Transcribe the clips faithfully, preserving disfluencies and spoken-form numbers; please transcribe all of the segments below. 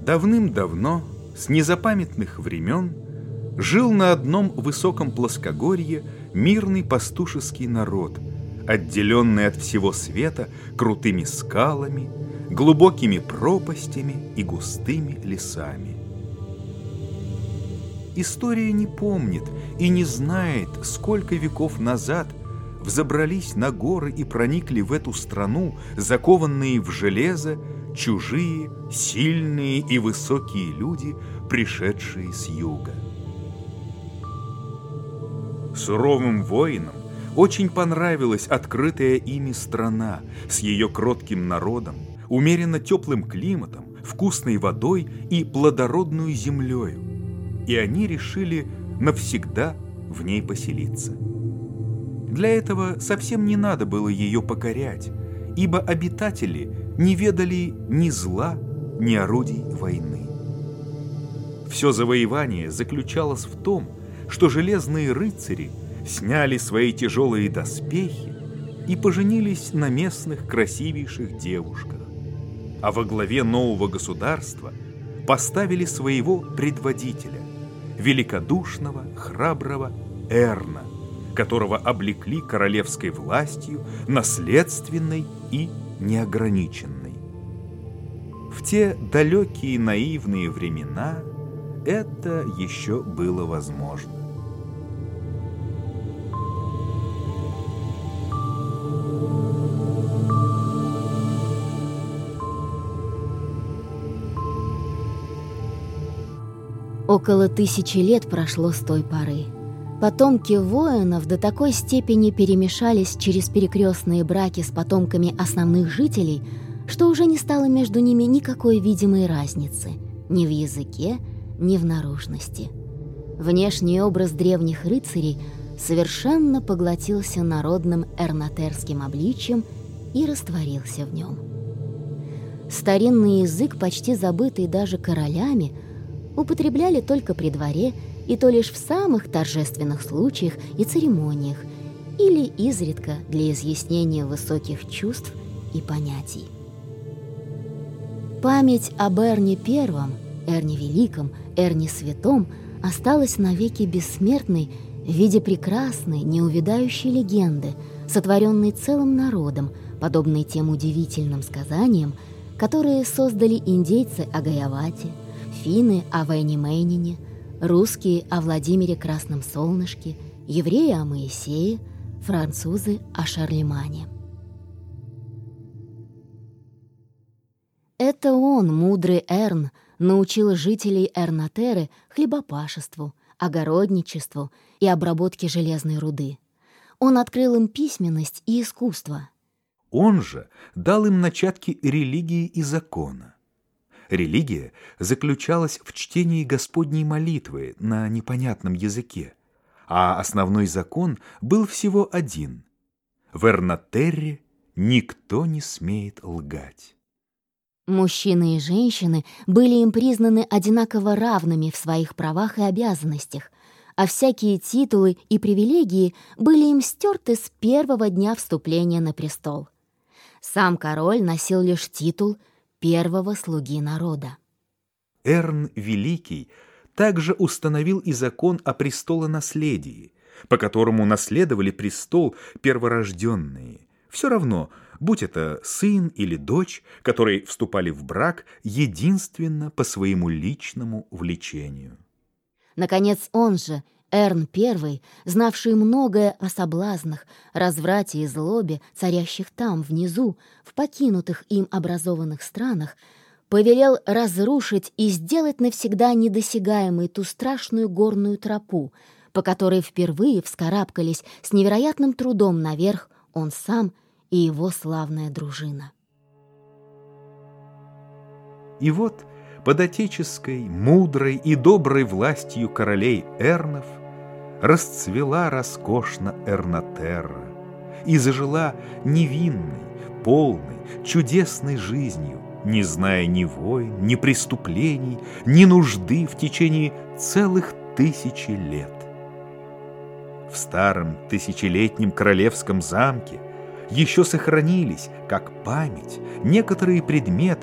Давным-давно, с незапамятных времен, жил на одном высоком плоскогорье мирный пастушеский народ, отделенный от всего света крутыми скалами, глубокими пропастями и густыми лесами. История не помнит и не знает, сколько веков назад взобрались на горы и проникли в эту страну, закованные в железо, чужие, сильные и высокие люди, пришедшие с юга. Суровым воинам очень понравилась открытая ими страна с ее кротким народом, умеренно теплым климатом, вкусной водой и плодородную землею, и они решили навсегда в ней поселиться. Для этого совсем не надо было ее покорять, ибо обитатели не ведали ни зла, ни орудий войны. Все завоевание заключалось в том, что железные рыцари сняли свои тяжелые доспехи и поженились на местных красивейших девушках, а во главе нового государства поставили своего предводителя, великодушного, храброго Эрна, которого облекли королевской властью, наследственной и неограниченной. В те далекие наивные времена это еще было возможно. Около тысячи лет прошло с той поры. Потомки воинов до такой степени перемешались через перекрестные браки с потомками основных жителей, что уже не стало между ними никакой видимой разницы ни в языке, ни в наружности. Внешний образ древних рыцарей совершенно поглотился народным эрнатерским обличием и растворился в нем. Старинный язык, почти забытый даже королями, употребляли только при дворе, и то лишь в самых торжественных случаях и церемониях, или изредка для изъяснения высоких чувств и понятий. Память об Эрне Первом, Эрне Великом, Эрне Святом осталась навеки бессмертной в виде прекрасной, неувядающей легенды, сотворенной целым народом, подобной тем удивительным сказаниям, которые создали индейцы о Гаявате, финны о Вайнимейнине, русские о Владимире Красном Солнышке, евреи о Моисее, французы о Шарлемане. Это он, мудрый Эрн, научил жителей Эрнатеры хлебопашеству, огородничеству и обработке железной руды. Он открыл им письменность и искусство. Он же дал им начатки религии и закона. Религия заключалась в чтении Господней молитвы на непонятном языке, а основной закон был всего один. В Эрнатерре никто не смеет лгать. Мужчины и женщины были им признаны одинаково равными в своих правах и обязанностях, а всякие титулы и привилегии были им стерты с первого дня вступления на престол. Сам король носил лишь титул первого слуги народа. Эрн Великий также установил и закон о престолонаследии, по которому наследовали престол перворожденные. Все равно, будь это сын или дочь, которые вступали в брак единственно по своему личному влечению. Наконец, он же, Эрн Первый, знавший многое о соблазнах, разврате и злобе, царящих там, внизу, в покинутых им образованных странах, повелел разрушить и сделать навсегда недосягаемой ту страшную горную тропу, по которой впервые вскарабкались с невероятным трудом наверх он сам и его славная дружина. И вот под отеческой, мудрой и доброй властью королей Эрнов расцвела роскошно Эрнатерра и зажила невинной, полной, чудесной жизнью, не зная ни войн, ни преступлений, ни нужды в течение целых тысячи лет. В старом тысячелетнем королевском замке еще сохранились, как память, некоторые предметы,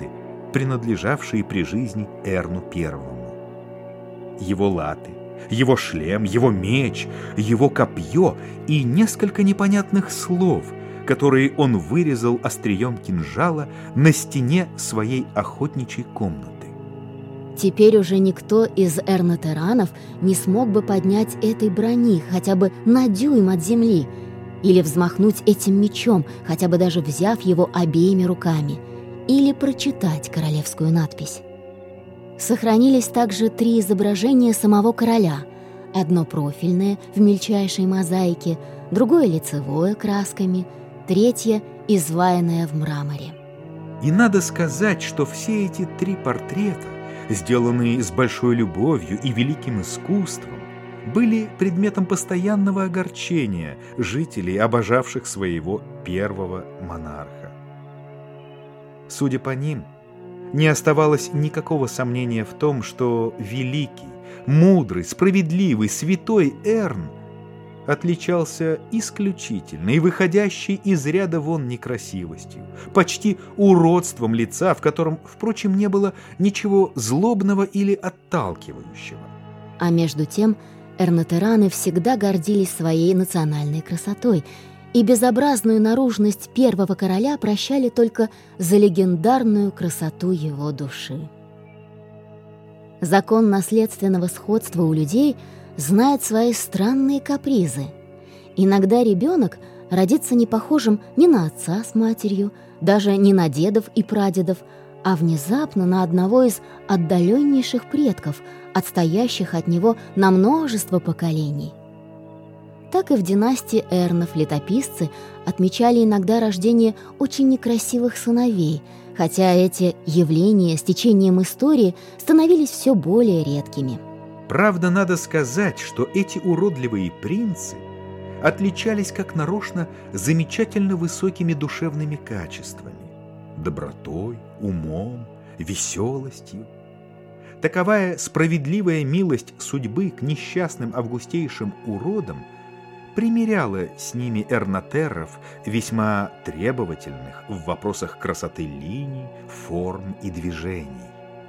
принадлежавшие при жизни Эрну Первому. Его латы, его шлем, его меч, его копье и несколько непонятных слов, которые он вырезал острием кинжала на стене своей охотничьей комнаты. Теперь уже никто из эрнатеранов не смог бы поднять этой брони хотя бы на дюйм от земли или взмахнуть этим мечом, хотя бы даже взяв его обеими руками, или прочитать королевскую надпись. Сохранились также три изображения самого короля. Одно профильное в мельчайшей мозаике, другое лицевое красками, третье изваянное в мраморе. И надо сказать, что все эти три портрета, сделанные с большой любовью и великим искусством, были предметом постоянного огорчения жителей, обожавших своего первого монарха. Судя по ним, не оставалось никакого сомнения в том, что великий, мудрый, справедливый, святой Эрн отличался исключительной и выходящей из ряда вон некрасивостью, почти уродством лица, в котором, впрочем, не было ничего злобного или отталкивающего. А между тем эрнатераны всегда гордились своей национальной красотой и безобразную наружность первого короля прощали только за легендарную красоту его души. Закон наследственного сходства у людей знает свои странные капризы. Иногда ребенок родится не похожим ни на отца с матерью, даже не на дедов и прадедов, а внезапно на одного из отдаленнейших предков, отстоящих от него на множество поколений. Так и в династии Эрнов летописцы отмечали иногда рождение очень некрасивых сыновей, хотя эти явления с течением истории становились все более редкими. Правда, надо сказать, что эти уродливые принцы отличались как нарочно замечательно высокими душевными качествами, добротой, умом, веселостью. Таковая справедливая милость судьбы к несчастным августейшим уродам примиряла с ними эрнатеров, весьма требовательных в вопросах красоты линий, форм и движений.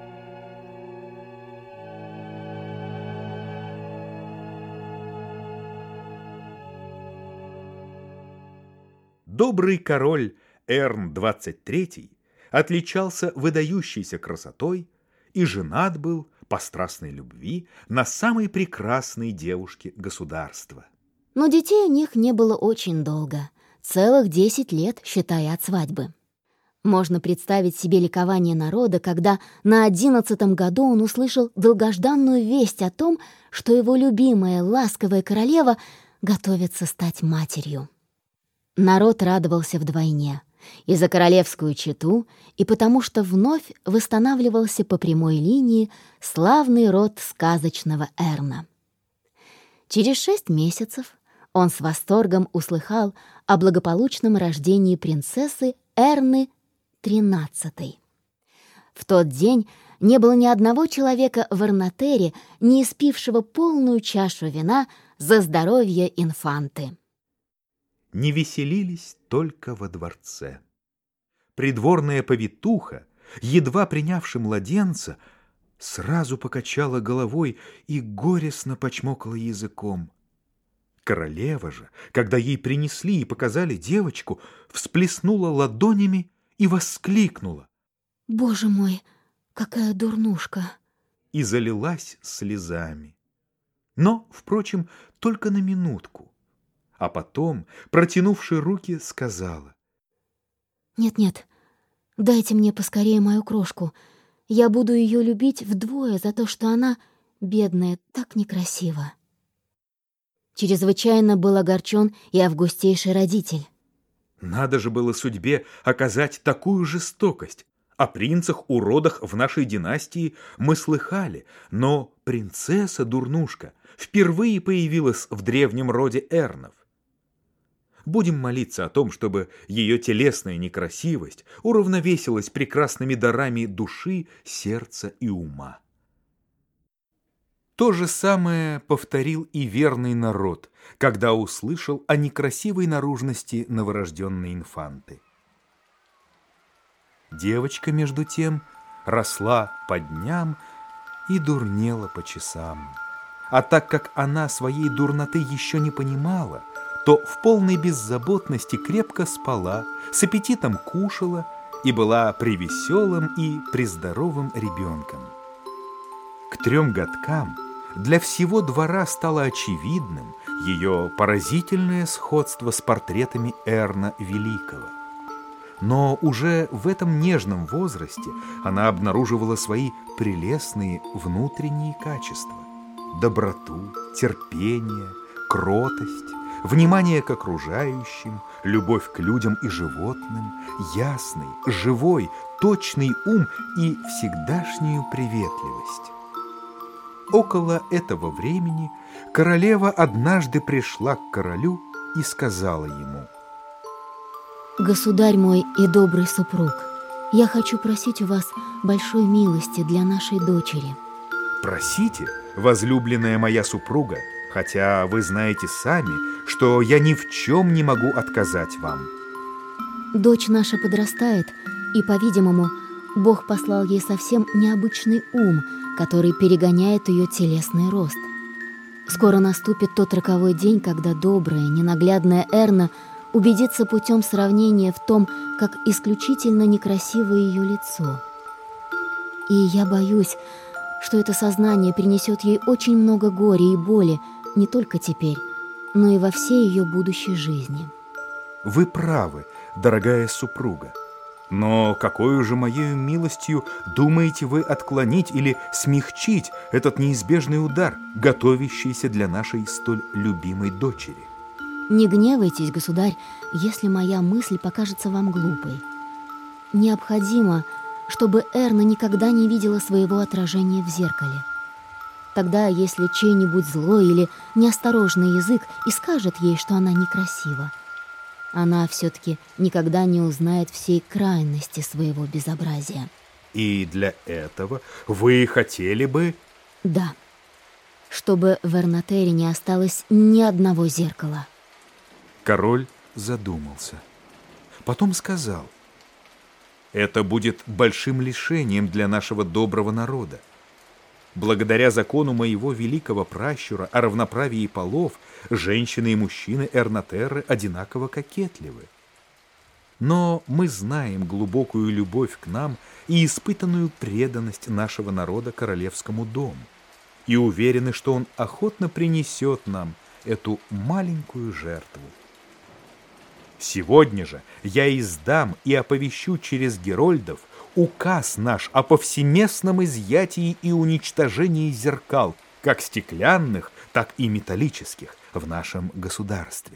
Добрый король Эрн двадцать третий отличался выдающейся красотой и женат был по страстной любви на самой прекрасной девушке государства. Но детей у них не было очень долго, целых десять лет, считая от свадьбы. Можно представить себе ликование народа, когда на одиннадцатом году он услышал долгожданную весть о том, что его любимая ласковая королева готовится стать матерью. Народ радовался вдвойне — и за королевскую чету, и потому что вновь восстанавливался по прямой линии славный род сказочного Эрна. Через шесть месяцев он с восторгом услыхал о благополучном рождении принцессы Эрны тринадцатой. В тот день не было ни одного человека в Эрнатере, не испившего полную чашу вина за здоровье инфанты. Не веселились только во дворце. Придворная повитуха, едва принявши младенца, сразу покачала головой и горестно почмокала языком. Королева же, когда ей принесли и показали девочку, всплеснула ладонями и воскликнула: «Боже мой, какая дурнушка!» и залилась слезами. Но, впрочем, только на минутку. А потом, протянувши руки, сказала: «Нет-нет, дайте мне поскорее мою крошку. Я буду ее любить вдвое за то, что она, бедная, так некрасива». Чрезвычайно был огорчен и августейший родитель. Надо же было судьбе оказать такую жестокость. О принцах-уродах в нашей династии мы слыхали, но принцесса-дурнушка впервые появилась в древнем роде Эрнов. Будем молиться о том, чтобы ее телесная некрасивость уравновесилась прекрасными дарами души, сердца и ума. То же самое повторил и верный народ, когда услышал о некрасивой наружности новорожденной инфанты. Девочка, между тем, росла по дням и дурнела по часам. А так как она своей дурноты еще не понимала, то в полной беззаботности крепко спала, с аппетитом кушала и была превеселым и прездоровым ребенком. К трем годкам для всего двора стало очевидным ее поразительное сходство с портретами Эрна Великого. Но уже в этом нежном возрасте она обнаруживала свои прелестные внутренние качества: доброту, терпение, кротость, внимание к окружающим, любовь к людям и животным, ясный, живой, точный ум и всегдашнюю приветливость. Около этого времени королева однажды пришла к королю и сказала ему: «Государь мой и добрый супруг, я хочу просить у вас большой милости для нашей дочери». «Просите, возлюбленная моя супруга, хотя вы знаете сами, что я ни в чем не могу отказать вам». Дочь наша подрастает, и, по-видимому, Бог послал ей совсем необычный ум, который перегоняет ее телесный рост. Скоро наступит тот роковой день, когда добрая, ненаглядная Эрна убедится путем сравнения в том, как исключительно некрасиво ее лицо. И я боюсь, что это сознание принесет ей очень много горя и боли не только теперь, но и во всей ее будущей жизни. Вы правы, дорогая супруга. Но какой же моею милостью думаете вы отклонить или смягчить этот неизбежный удар, готовящийся для нашей столь любимой дочери? Не гневайтесь, государь, если моя мысль покажется вам глупой. Необходимо, чтобы Эрна никогда не видела своего отражения в зеркале. Тогда, если чей-нибудь злой или неосторожный язык и скажет ей, что она некрасива, она все-таки никогда не узнает всей крайности своего безобразия. И для этого вы хотели бы... Да, чтобы в Эрнатере не осталось ни одного зеркала. Король задумался. Потом сказал: «Это будет большим лишением для нашего доброго народа. Благодаря закону моего великого пращура о равноправии полов, женщины и мужчины Эрнатерры одинаково кокетливы. Но мы знаем глубокую любовь к нам и испытанную преданность нашего народа королевскому дому, и уверены, что он охотно принесет нам эту маленькую жертву. Сегодня же я издам и оповещу через герольдов указ наш о повсеместном изъятии и уничтожении зеркал, как стеклянных, так и металлических, в нашем государстве».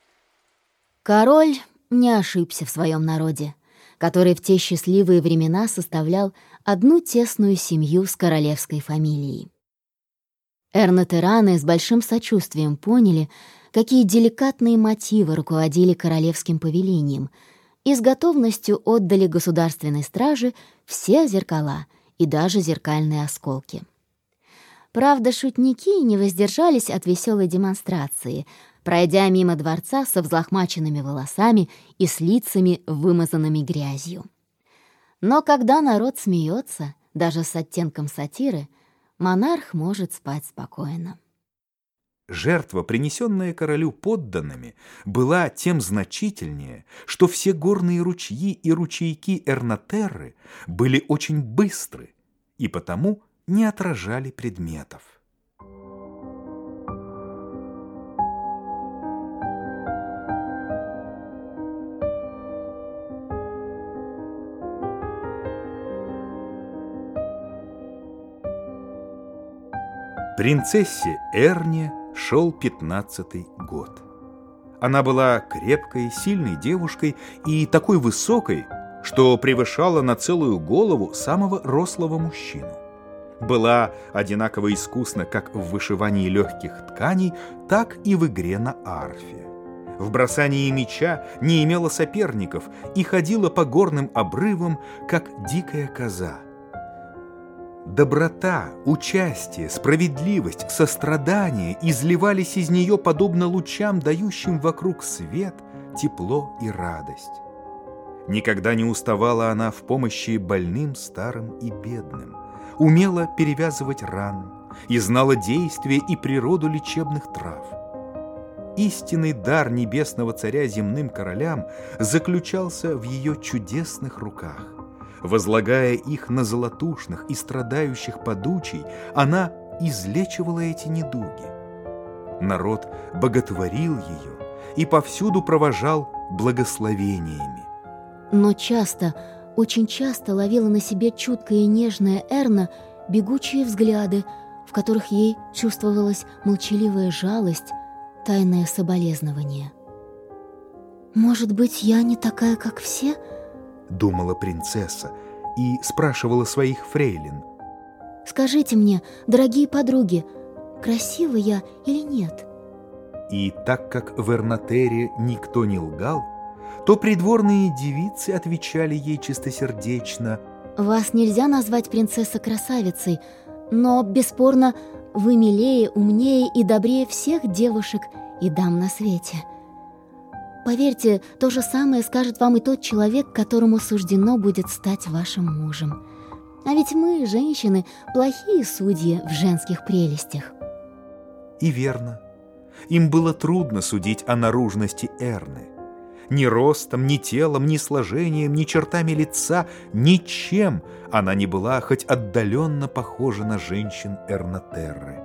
Король не ошибся в своем народе, который в те счастливые времена составлял одну тесную семью с королевской фамилией. Эрнатераны с большим сочувствием поняли, какие деликатные мотивы руководили королевским повелением, и с готовностью отдали государственной страже все зеркала и даже зеркальные осколки. Правда, шутники не воздержались от веселой демонстрации, пройдя мимо дворца со взлохмаченными волосами и с лицами, вымазанными грязью. Но когда народ смеется, даже с оттенком сатиры, монарх может спать спокойно. Жертва, принесенная королю подданными, была тем значительнее, что все горные ручьи и ручейки Эрнатерры были очень быстры и потому не отражали предметов. Принцессе Эрне шел пятнадцатый год. Она была крепкой, сильной девушкой и такой высокой, что превышала на целую голову самого рослого мужчину. Была одинаково искусна как в вышивании легких тканей, так и в игре на арфе. В бросании меча не имела соперников и ходила по горным обрывам, как дикая коза. Доброта, участие, справедливость, сострадание изливались из нее подобно лучам, дающим вокруг свет, тепло и радость. Никогда не уставала она в помощи больным, старым и бедным, умела перевязывать раны и знала действие и природу лечебных трав. Истинный дар небесного царя земным королям заключался в ее чудесных руках. Возлагая их на золотушных и страдающих подучий, она излечивала эти недуги. Народ боготворил ее и повсюду провожал благословениями. Но часто, очень часто ловила на себе чуткая и нежная Эрна бегучие взгляды, в которых ей чувствовалась молчаливая жалость, тайное соболезнование. «Может быть, я не такая, как все?» — думала принцесса и спрашивала своих фрейлин. «Скажите мне, дорогие подруги, красива я или нет?» И так как в Эрнатере никто не лгал, то придворные девицы отвечали ей чистосердечно: «Вас нельзя назвать принцессой-красавицей, но, бесспорно, вы милее, умнее и добрее всех девушек и дам на свете. Поверьте, то же самое скажет вам и тот человек, которому суждено будет стать вашим мужем. А ведь мы, женщины, плохие судьи в женских прелестях». И верно. Им было трудно судить о наружности Эрны. Ни ростом, ни телом, ни сложением, ни чертами лица, ничем она не была хоть отдаленно похожа на женщин Эрнатерры.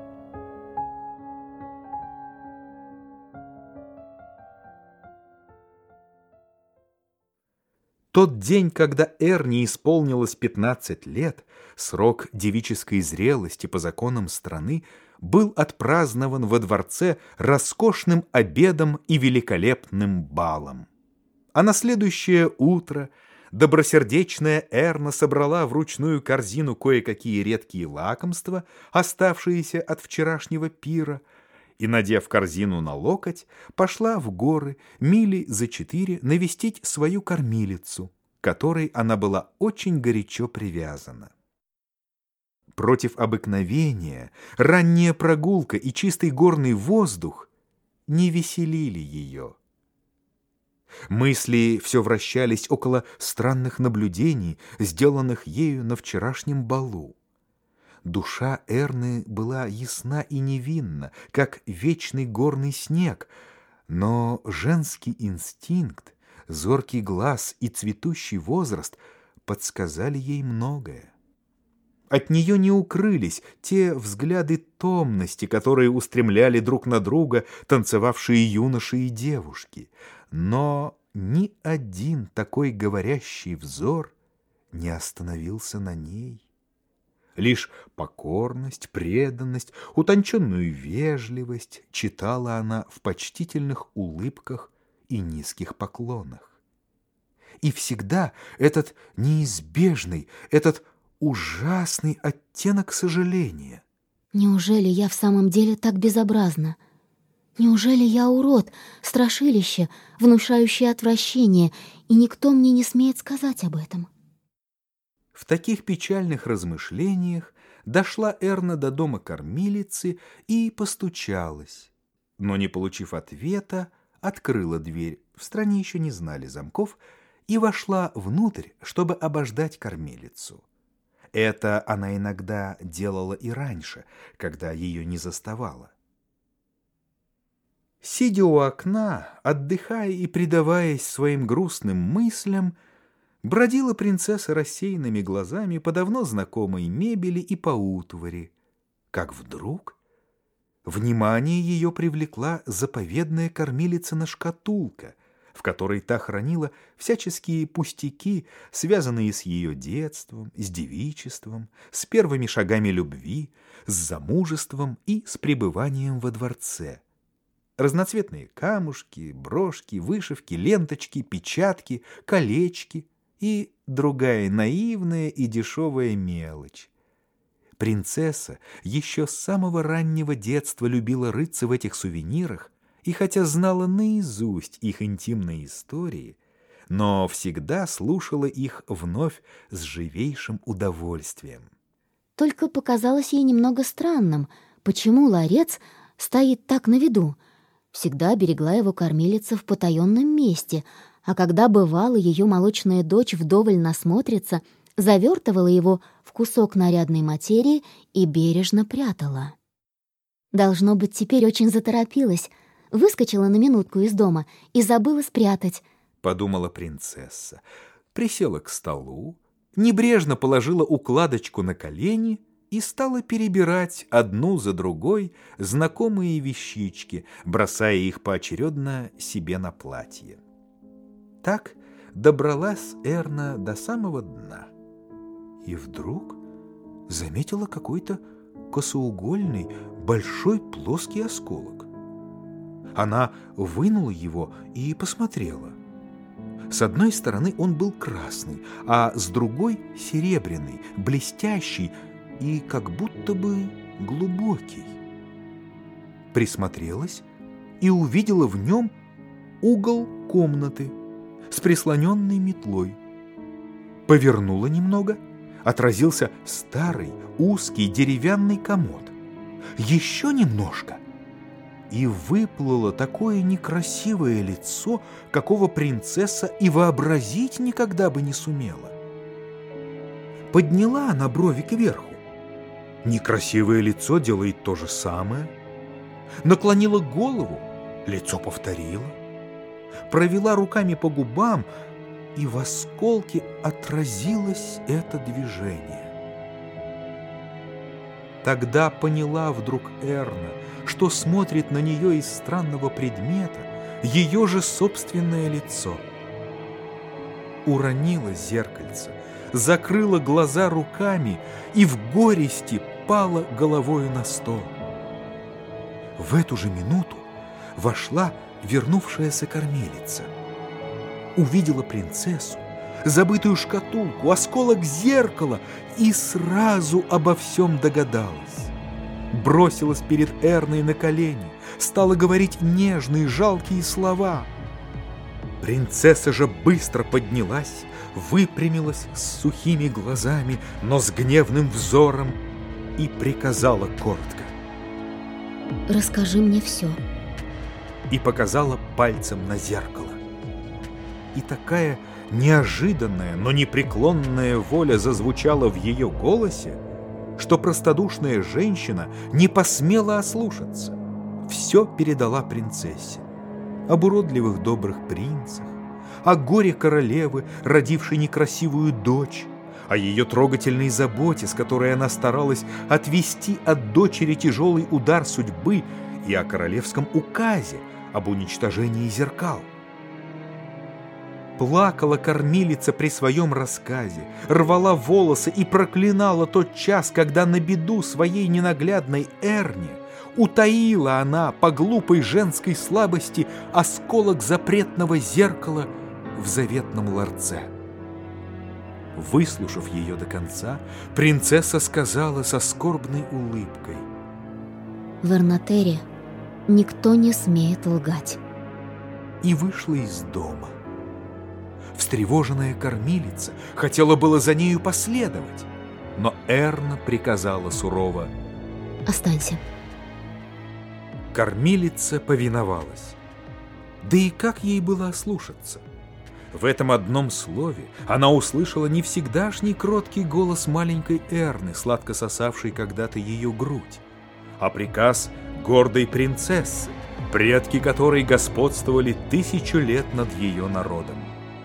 Тот день, когда Эрне исполнилось пятнадцать лет, срок девической зрелости по законам страны, был отпразднован во дворце роскошным обедом и великолепным балом. А на следующее утро добросердечная Эрна собрала в ручную корзину кое-какие редкие лакомства, оставшиеся от вчерашнего пира, и, надев корзину на локоть, пошла в горы мили за четыре навестить свою кормилицу, к которой она была очень горячо привязана. Против обыкновения ранняя прогулка и чистый горный воздух не веселили ее. Мысли все вращались около странных наблюдений, сделанных ею на вчерашнем балу. Душа Эрны была ясна и невинна, как вечный горный снег, но женский инстинкт, зоркий глаз и цветущий возраст подсказали ей многое. От нее не укрылись те взгляды томности, которые устремляли друг на друга танцевавшие юноши и девушки. Но ни один такой говорящий взор не остановился на ней. Лишь покорность, преданность, утонченную вежливость читала она в почтительных улыбках и низких поклонах. И всегда этот неизбежный, этот ужасный оттенок сожаления. «Неужели я в самом деле так безобразна? Неужели я урод, страшилище, внушающее отвращение, и никто мне не смеет сказать об этом?» В таких печальных размышлениях дошла Эрна до дома кормилицы и постучалась, но, не получив ответа, открыла дверь, в стране еще не знали замков, и вошла внутрь, чтобы обождать кормилицу. Это она иногда делала и раньше, когда ее не заставала. Сидя у окна, отдыхая и предаваясь своим грустным мыслям, бродила принцесса рассеянными глазами по давно знакомой мебели и по утвари, как вдруг внимание ее привлекла заповедная кормилицына шкатулка, в которой та хранила всяческие пустяки, связанные с ее детством, с девичеством, с первыми шагами любви, с замужеством и с пребыванием во дворце. Разноцветные камушки, брошки, вышивки, ленточки, печатки, колечки и другая наивная и дешевая мелочь. Принцесса еще с самого раннего детства любила рыться в этих сувенирах, и хотя знала наизусть их интимные истории, но всегда слушала их вновь с живейшим удовольствием. Только показалось ей немного странным, почему ларец стоит так на виду. Всегда берегла его кормилица в потаенном месте, А когда бывало, ее молочная дочь вдоволь насмотрится, завертывала его в кусок нарядной материи и бережно прятала. Должно быть, теперь очень заторопилась, выскочила на минутку из дома и забыла спрятать, — подумала принцесса, присела к столу, небрежно положила укладочку на колени и стала перебирать одну за другой знакомые вещички, бросая их поочередно себе на платье. Так добралась Эрна до самого дна. И вдруг заметила какой-то косоугольный, большой плоский осколок. Она вынула его и посмотрела. С одной стороны он был красный, а с другой — серебряный, блестящий и как будто бы глубокий. Присмотрелась и увидела в нем угол комнаты с прислоненной метлой. Повернула немного, отразился старый узкий деревянный комод. Еще немножко, и выплыло такое некрасивое лицо, какого принцесса и вообразить никогда бы не сумела. Подняла она брови кверху. Некрасивое лицо делает то же самое. Наклонила голову, лицо повторило. Провела руками по губам, и в осколке отразилось это движение. Тогда поняла вдруг Эрна, что смотрит на нее из странного предмета ее же собственное лицо. Уронила зеркальце, закрыла глаза руками и в горести пала головою на стол. В эту же минуту вошла вернувшаяся кормилица. Увидела принцессу, забытую шкатулку, осколок зеркала и сразу обо всем догадалась. Бросилась перед Эрной на колени, стала говорить нежные, жалкие слова. Принцесса же быстро поднялась, выпрямилась с сухими глазами, но с гневным взором и приказала коротко: «Расскажи мне все». И показала пальцем на зеркало. И такая неожиданная, но непреклонная воля зазвучала в ее голосе, что простодушная женщина не посмела ослушаться. Все передала принцессе. Об уродливых добрых принцах, о горе королевы, родившей некрасивую дочь, о ее трогательной заботе, с которой она старалась отвести от дочери тяжелый удар судьбы, и о королевском указе об уничтожении зеркал. Плакала кормилица при своем рассказе, рвала волосы и проклинала тот час, когда на беду своей ненаглядной Эрне утаила она по глупой женской слабости осколок запретного зеркала в заветном ларце. Выслушав ее до конца, принцесса сказала со скорбной улыбкой: «В Эрнатере никто не смеет лгать». И вышла из дома. Встревоженная кормилица хотела было за нею последовать, но Эрна приказала сурово: «Останься». Кормилица повиновалась. Да и как ей было ослушаться? В этом одном слове она услышала не всегдашний кроткий голос маленькой Эрны, сладко сосавшей когда-то ее грудь, а приказ гордой принцессы, предки которой господствовали тысячу лет над ее народом.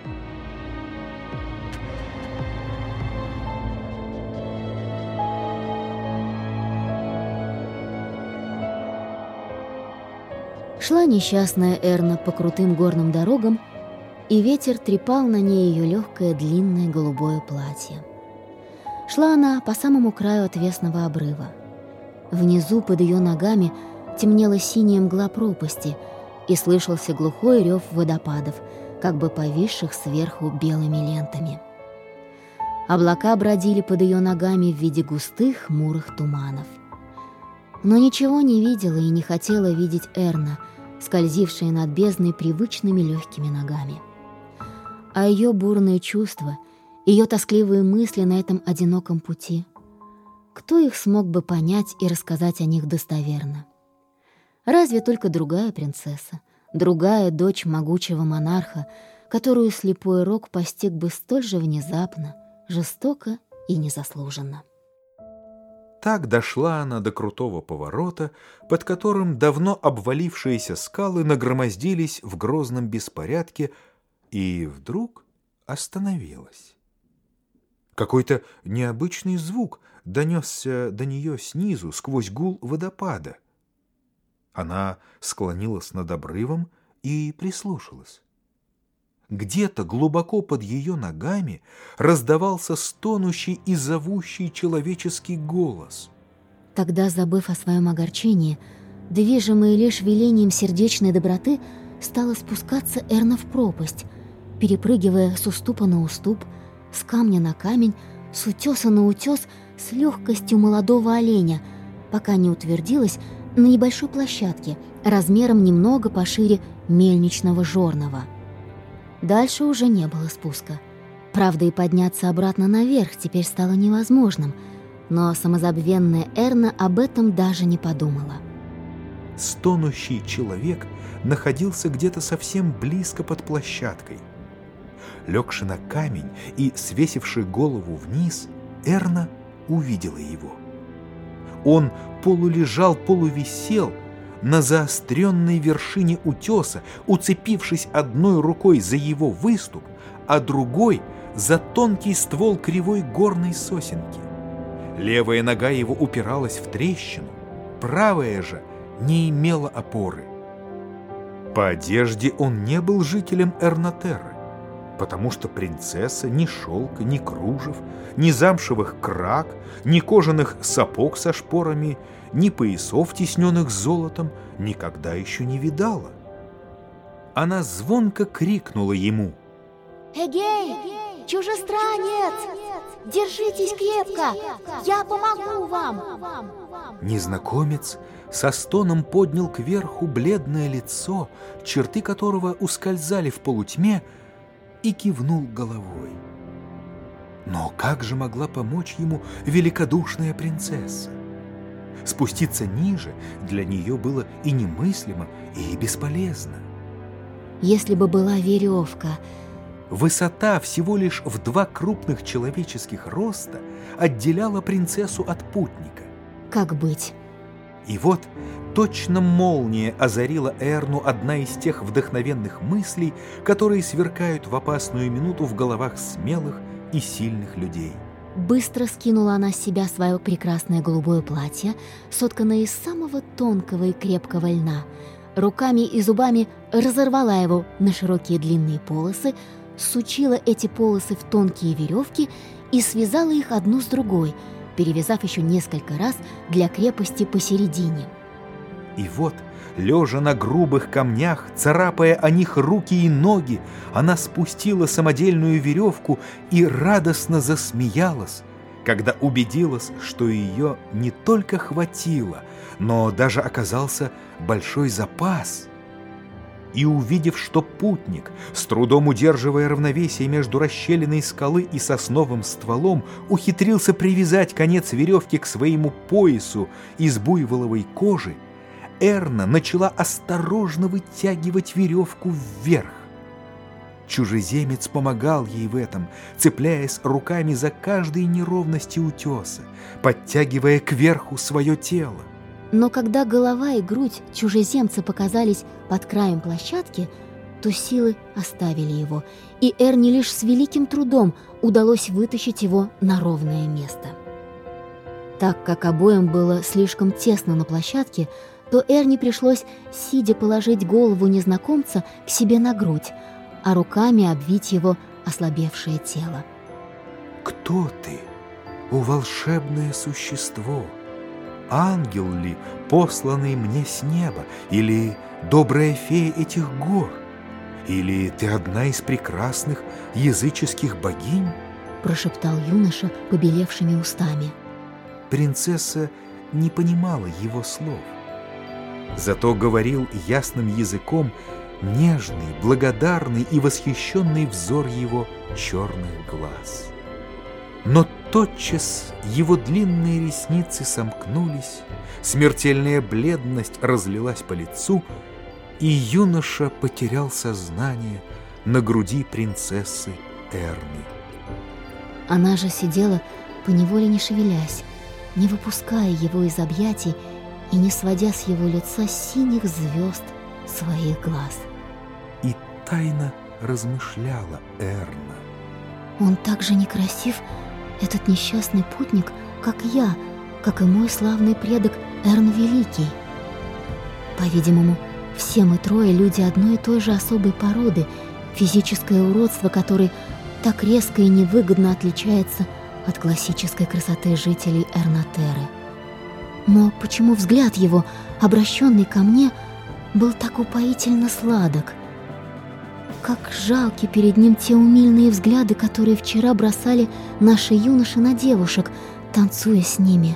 Шла несчастная Эрна по крутым горным дорогам, и ветер трепал на ней ее легкое длинное голубое платье. Шла она по самому краю отвесного обрыва. Внизу под ее ногами темнела синяя мгла пропасти, и слышался глухой рев водопадов, как бы повисших сверху белыми лентами. Облака бродили под ее ногами в виде густых хмурых туманов. Но ничего не видела и не хотела видеть Эрна, скользившая над бездной привычными легкими ногами. А ее бурные чувства, ее тоскливые мысли на этом одиноком пути, кто их смог бы понять и рассказать о них достоверно? Разве только другая принцесса, другая дочь могучего монарха, которую слепой Рок постиг бы столь же внезапно, жестоко и незаслуженно. Так дошла она до крутого поворота, под которым давно обвалившиеся скалы нагромоздились в грозном беспорядке, и вдруг остановилась. Какой-то необычный звук донесся до нее снизу, сквозь гул водопада. Она склонилась над обрывом и прислушалась. Где-то глубоко под ее ногами раздавался стонущий и зовущий человеческий голос. Тогда, забыв о своем огорчении, движимая лишь велением сердечной доброты, стала спускаться Эрна в пропасть, перепрыгивая с уступа на уступ, с камня на камень, с утеса на утес, с легкостью молодого оленя, пока не утвердилась на небольшой площадке, размером немного пошире мельничного жорного. Дальше уже не было спуска. Правда, и подняться обратно наверх теперь стало невозможным, но самозабвенная Эрна об этом даже не подумала. Стонущий человек находился где-то совсем близко под площадкой. Легши на камень и свесивши голову вниз, Эрна увидела его. Он полулежал, полувисел на заостренной вершине утеса, уцепившись одной рукой за его выступ, а другой за тонкий ствол кривой горной сосенки. Левая нога его упиралась в трещину, правая же не имела опоры. По одежде он не был жителем Эрнатерры, потому что принцесса ни шелка, ни кружев, ни замшевых краг, ни кожаных сапог со шпорами, ни поясов, тисненных золотом, никогда еще не видала. Она звонко крикнула ему: «Эгей, чужестранец! Держитесь крепко! Я помогу вам!» Незнакомец со стоном поднял кверху бледное лицо, черты которого ускользали в полутьме, и кивнул головой. Но как же могла помочь ему великодушная принцесса? Спуститься ниже для нее было и немыслимо, и бесполезно. Если бы была веревка... Высота всего лишь в два крупных человеческих роста отделяла принцессу от путника. Как быть? И вот точно молния озарила Эрну одна из тех вдохновенных мыслей, которые сверкают в опасную минуту в головах смелых и сильных людей. Быстро скинула она с себя свое прекрасное голубое платье, сотканное из самого тонкого и крепкого льна. Руками и зубами разорвала его на широкие длинные полосы, сучила эти полосы в тонкие веревки и связала их одну с другой, перевязав еще несколько раз для крепости посередине. И вот, лежа на грубых камнях, царапая о них руки и ноги, она спустила самодельную веревку и радостно засмеялась, когда убедилась, что ее не только хватило, но даже оказался большой запас. И увидев, что путник, с трудом удерживая равновесие между расщелиной скалы и сосновым стволом, ухитрился привязать конец веревки к своему поясу из буйволовой кожи, Эрна начала осторожно вытягивать веревку вверх. Чужеземец помогал ей в этом, цепляясь руками за каждые неровности утеса, подтягивая кверху свое тело. Но когда голова и грудь чужеземца показались под краем площадки, то силы оставили его, и Эрне лишь с великим трудом удалось вытащить его на ровное место. Так как обоим было слишком тесно на площадке, то Эрне пришлось, сидя, положить голову незнакомца к себе на грудь, а руками обвить его ослабевшее тело. «Кто ты, о волшебное существо? Ангел ли, посланный мне с неба, или добрая фея этих гор? Или ты одна из прекрасных языческих богинь?» Прошептал юноша побелевшими устами. Принцесса не понимала его слов. Зато говорил ясным языком нежный, благодарный и восхищенный взор его черных глаз. Но тотчас его длинные ресницы сомкнулись, смертельная бледность разлилась по лицу, и юноша потерял сознание на груди принцессы Эрны. Она же сидела, поневоле не шевелясь, не выпуская его из объятий и не сводя с его лица синих звезд своих глаз. И тайно размышляла Эрна. Он так же некрасив, этот несчастный путник, как я, как и мой славный предок Эрн Великий. По-видимому, все мы трое люди одной и той же особой породы, физическое уродство которой так резко и невыгодно отличается от классической красоты жителей Эрнатеры. Но почему взгляд его, обращенный ко мне, был так упоительно сладок? Как жалки перед ним те умильные взгляды, которые вчера бросали наши юноши на девушек, танцуя с ними.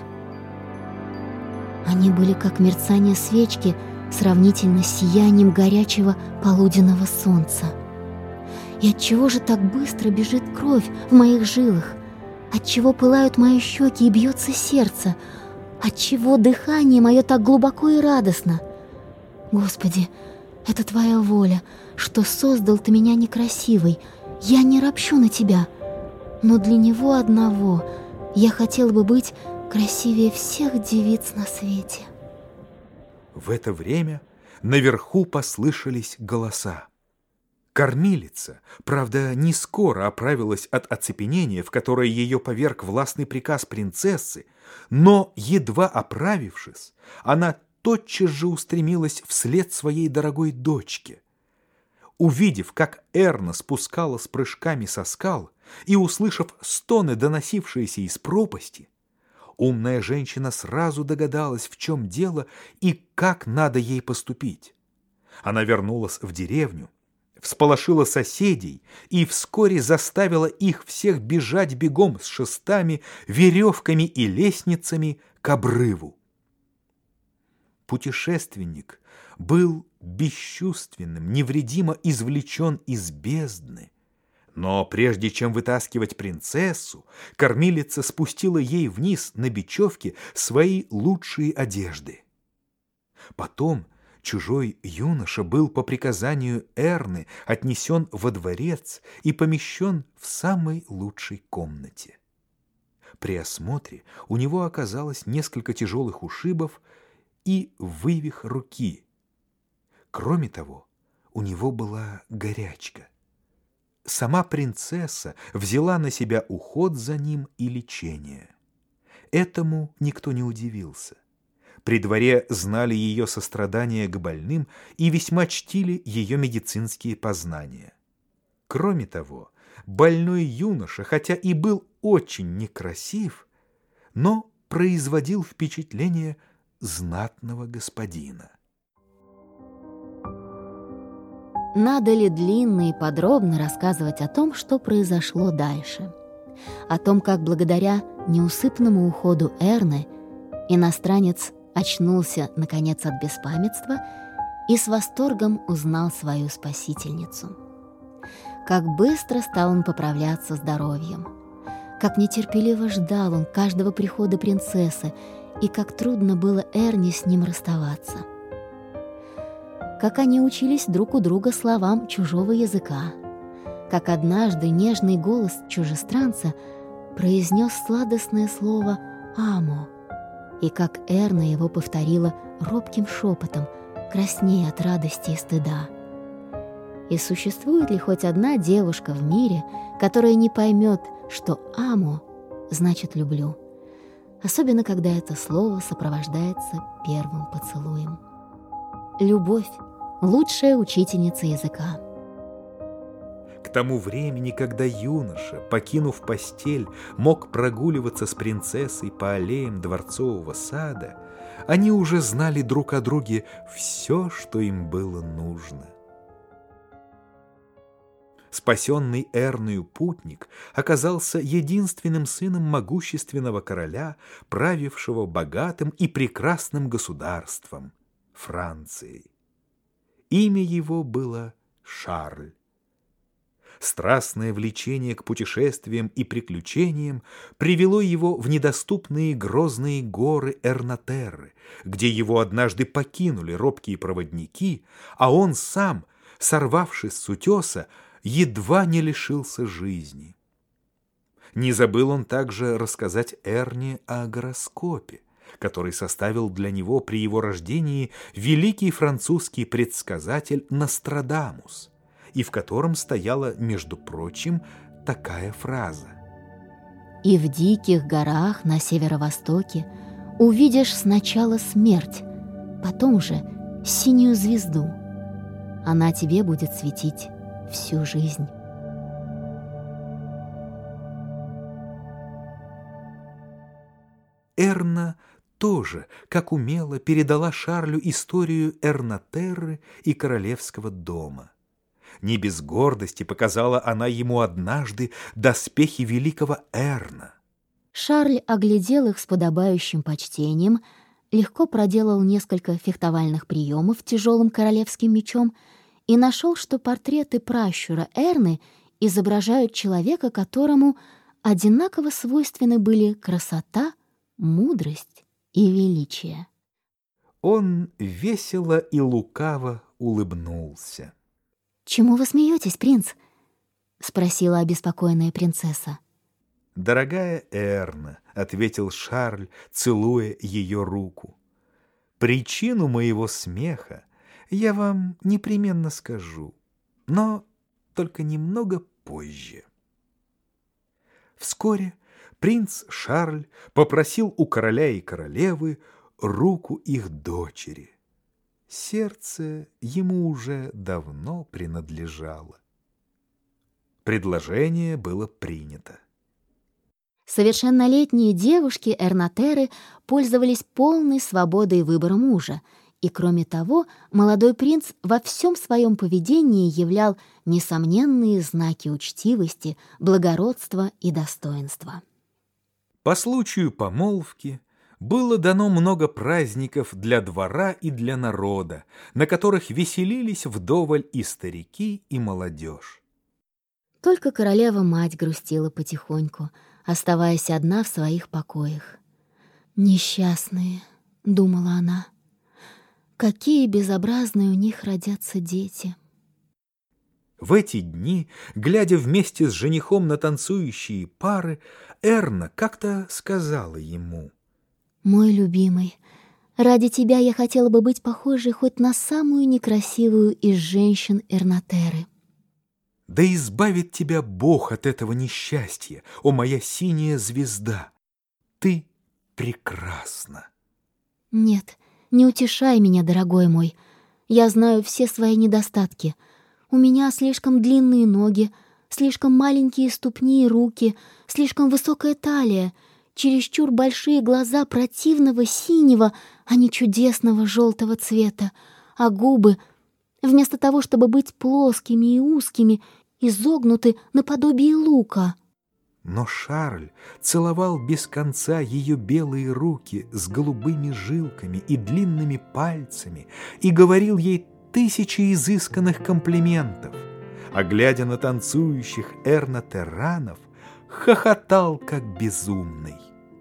Они были как мерцание свечки, сравнительно с сиянием горячего полуденного солнца. И отчего же так быстро бежит кровь в моих жилах? Отчего пылают мои щеки и бьется сердце? Отчего дыхание мое так глубоко и радостно? Господи, это Твоя воля, что создал Ты меня некрасивой. Я не ропщу на Тебя, но для Него одного я хотела бы быть красивее всех девиц на свете. В это время наверху послышались голоса. Кормилица, правда, не скоро оправилась от оцепенения, в которое ее поверг властный приказ принцессы, но, едва оправившись, она тотчас же устремилась вслед своей дорогой дочке. Увидев, как Эрна спускала с прыжками со скал и услышав стоны, доносившиеся из пропасти, умная женщина сразу догадалась, в чем дело и как надо ей поступить. Она вернулась в деревню, всполошила соседей и вскоре заставила их всех бежать бегом с шестами, веревками и лестницами к обрыву. Путешественник был бесчувственным, невредимо извлечен из бездны. Но прежде чем вытаскивать принцессу, кормилица спустила ей вниз на бечевке свои лучшие одежды. Потом чужой юноша был по приказанию Эрны отнесен во дворец и помещен в самой лучшей комнате. При осмотре у него оказалось несколько тяжелых ушибов и вывих руки. Кроме того, у него была горячка. Сама принцесса взяла на себя уход за ним и лечение. Этому никто не удивился. При дворе знали ее сострадание к больным и весьма чтили ее медицинские познания. Кроме того, больной юноша, хотя и был очень некрасив, но производил впечатление знатного господина. Надо ли длинно и подробно рассказывать о том, что произошло дальше? О том, как благодаря неусыпному уходу Эрны иностранец очнулся, наконец, от беспамятства и с восторгом узнал свою спасительницу. Как быстро стал он поправляться здоровьем, как нетерпеливо ждал он каждого прихода принцессы и как трудно было Эрне с ним расставаться. Как они учились друг у друга словам чужого языка, как однажды нежный голос чужестранца произнес сладостное слово «амо», и как Эрна его повторила робким шепотом, краснея от радости и стыда. И существует ли хоть одна девушка в мире, которая не поймет, что «амо» значит «люблю», особенно когда это слово сопровождается первым поцелуем? Любовь — лучшая учительница языка. К тому времени, когда юноша, покинув постель, мог прогуливаться с принцессой по аллеям дворцового сада, они уже знали друг о друге все, что им было нужно. Спасенный Эрною путник оказался единственным сыном могущественного короля, правившего богатым и прекрасным государством — Францией. Имя его было Шарль. Страстное влечение к путешествиям и приключениям привело его в недоступные грозные горы Эрнатерры, где его однажды покинули робкие проводники, а он сам, сорвавшись с утеса, едва не лишился жизни. Не забыл он также рассказать Эрне о гороскопе, который составил для него при его рождении великий французский предсказатель Нострадамус, и в котором стояла, между прочим, такая фраза: «И в диких горах на северо-востоке увидишь сначала смерть, потом же синюю звезду. Она тебе будет светить всю жизнь». Эрна тоже, как умело, передала Шарлю историю Эрнатерры и королевского дома. Не без гордости показала она ему однажды доспехи великого Эрна. Шарль оглядел их с подобающим почтением, легко проделал несколько фехтовальных приемов тяжелым королевским мечом и нашел, что портреты пращура Эрны изображают человека, которому одинаково свойственны были красота, мудрость и величие. Он весело и лукаво улыбнулся. «Чему вы смеетесь, принц?» — спросила обеспокоенная принцесса. «Дорогая Эрна», — ответил Шарль, целуя ее руку, — «причину моего смеха я вам непременно скажу, но только немного позже». Вскоре принц Шарль попросил у короля и королевы руку их дочери. Сердце ему уже давно принадлежало. Предложение было принято. Совершеннолетние девушки Эрнатерры пользовались полной свободой выбора мужа, и, кроме того, молодой принц во всем своем поведении являл несомненные знаки учтивости, благородства и достоинства. По случаю помолвки было дано много праздников для двора и для народа, на которых веселились вдоволь и старики, и молодежь. Только королева-мать грустила потихоньку, оставаясь одна в своих покоях. «Несчастные», — думала она, — «какие безобразные у них родятся дети». В эти дни, глядя вместе с женихом на танцующие пары, Эрна как-то сказала ему: «Мой любимый, ради тебя я хотела бы быть похожей хоть на самую некрасивую из женщин Эрнатерры». «Да избавит тебя Бог от этого несчастья, о моя синяя звезда! Ты прекрасна!» «Нет, не утешай меня, дорогой мой. Я знаю все свои недостатки. У меня слишком длинные ноги, слишком маленькие ступни и руки, слишком высокая талия, чересчур большие глаза противного синего, а не чудесного желтого цвета, а губы, вместо того, чтобы быть плоскими и узкими, изогнуты наподобие лука». Но Шарль целовал без конца ее белые руки с голубыми жилками и длинными пальцами и говорил ей тысячи изысканных комплиментов, а, глядя на танцующих эрнатерранов, хохотал как безумный.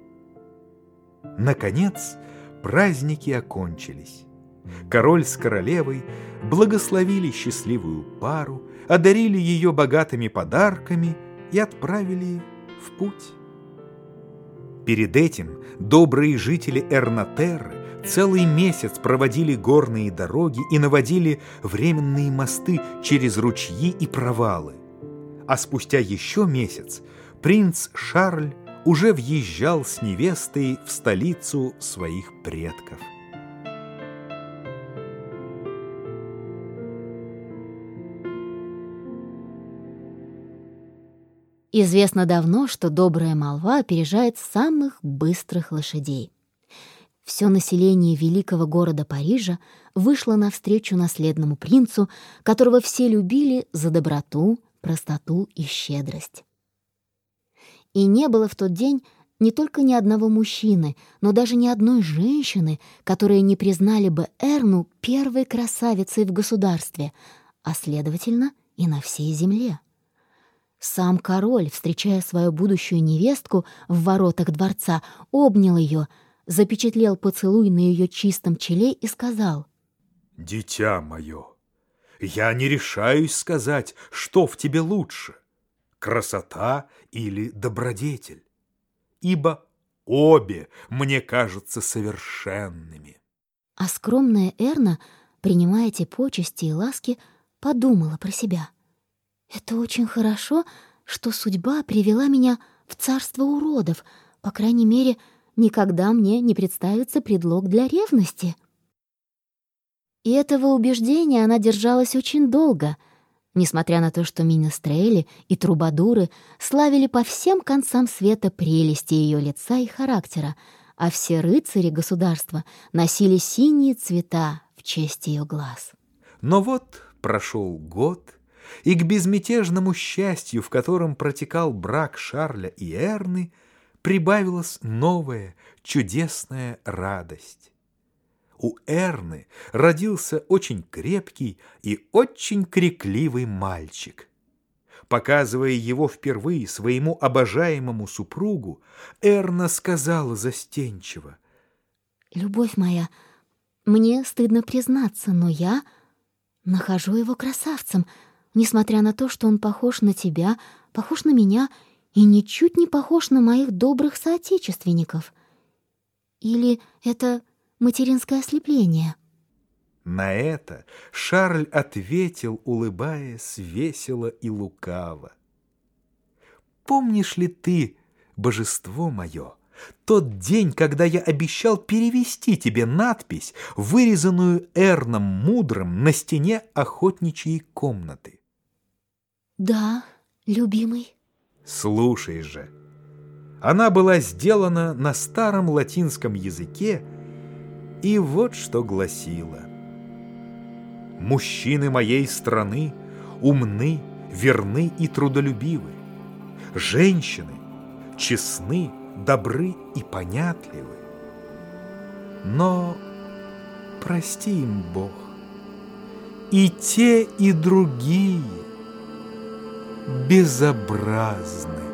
Наконец праздники окончились. Король с королевой благословили счастливую пару, одарили ее богатыми подарками и отправили в путь. Перед этим добрые жители Эрнатерры целый месяц проводили горные дороги и наводили временные мосты через ручьи и провалы. А спустя еще месяц принц Шарль уже въезжал с невестой в столицу своих предков. Известно давно, что добрая молва опережает самых быстрых лошадей. Все население великого города Парижа вышло навстречу наследному принцу, которого все любили за доброту, простоту и щедрость. И не было в тот день не только ни одного мужчины, но даже ни одной женщины, которые не признали бы Эрну первой красавицей в государстве, а, следовательно, и на всей земле. Сам король, встречая свою будущую невестку в воротах дворца, обнял ее, запечатлел поцелуй на ее чистом челе и сказал: «Дитя мое, Я не решаюсь сказать, что в тебе лучше — красота или добродетель, ибо обе мне кажутся совершенными. А скромная Эрна, принимая эти почести и ласки, подумала про себя. «Это очень хорошо, что судьба привела меня в царство уродов. По крайней мере, никогда мне не представится предлог для ревности». И этого убеждения она держалась очень долго, несмотря на то, что министрели и трубадуры славили по всем концам света прелести ее лица и характера, а все рыцари государства носили синие цвета в честь ее глаз. Но вот прошел год, и к безмятежному счастью, в котором протекал брак Шарля и Эрны, прибавилась новая чудесная радость. У Эрны родился очень крепкий и очень крикливый мальчик. Показывая его впервые своему обожаемому супругу, Эрна сказала застенчиво: «Любовь моя, мне стыдно признаться, но я нахожу его красавцем, несмотря на то, что он похож на тебя, похож на меня и ничуть не похож на моих добрых соотечественников. Или это материнское ослепление?» На это Шарль ответил, улыбаясь весело и лукаво: «Помнишь ли ты, божество мое, тот день, когда я обещал перевести тебе надпись, вырезанную Эрном Мудрым на стене охотничьей комнаты?» «Да, любимый». Слушай же. Она была сделана на старом латинском языке, и вот что гласила: «Мужчины моей страны умны, верны и трудолюбивы. Женщины честны, добры и понятливы. Но прости им Бог, и те, и другие безобразны».